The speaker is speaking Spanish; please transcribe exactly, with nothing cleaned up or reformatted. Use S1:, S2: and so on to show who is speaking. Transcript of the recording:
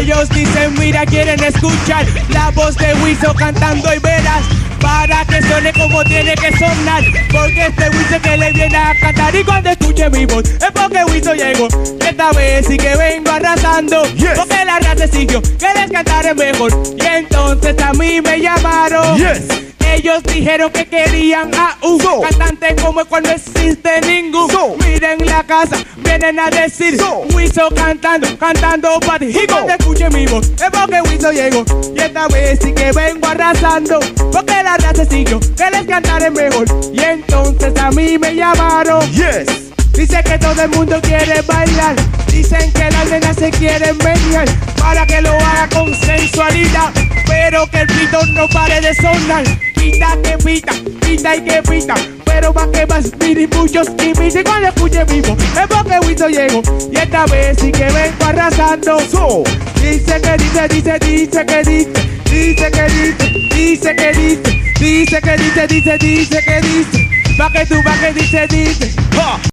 S1: Ellos dicen, mira, quieren escuchar la voz de Wiso cantando y verás, para que suene como tiene que sonar, porque este Wiso que le viene a cantar. Y cuando escuche mi voz es porque Wiso llegó, y esta vez sí que vengo arrasando, yes. Porque la raza siguió, que les cantaré mejor, y entonces a mí me llamaron, yes. Ellos dijeron que querían a un so. cantante como el cual no existe ningún. So. Miren la casa, vienen a decir so. Wiso cantando, cantando para ti. Y cuando escuche mi voz es porque Wiso llegó, y esta vez sí que vengo arrasando, porque la raza siguió, que les cantaré mejor, y entonces a mí me llamaron, yes. Dice que todo el mundo quiere bailar, dicen que las nenas se quieren menear, para que lo haga con sensualidad, pero que el pito no pare de sonar. Pita que pita, pita y que pita, pero más que más, miren muchos y miren cuando escuche vivo. Es porque Wiso llegó, y esta vez sí que vengo arrasando. So, dice que dice, dice, dice que dice, dice que dice, dice que dice, dice que dice, dice, dice que dice, pa' que tú, pa' que dice, dice.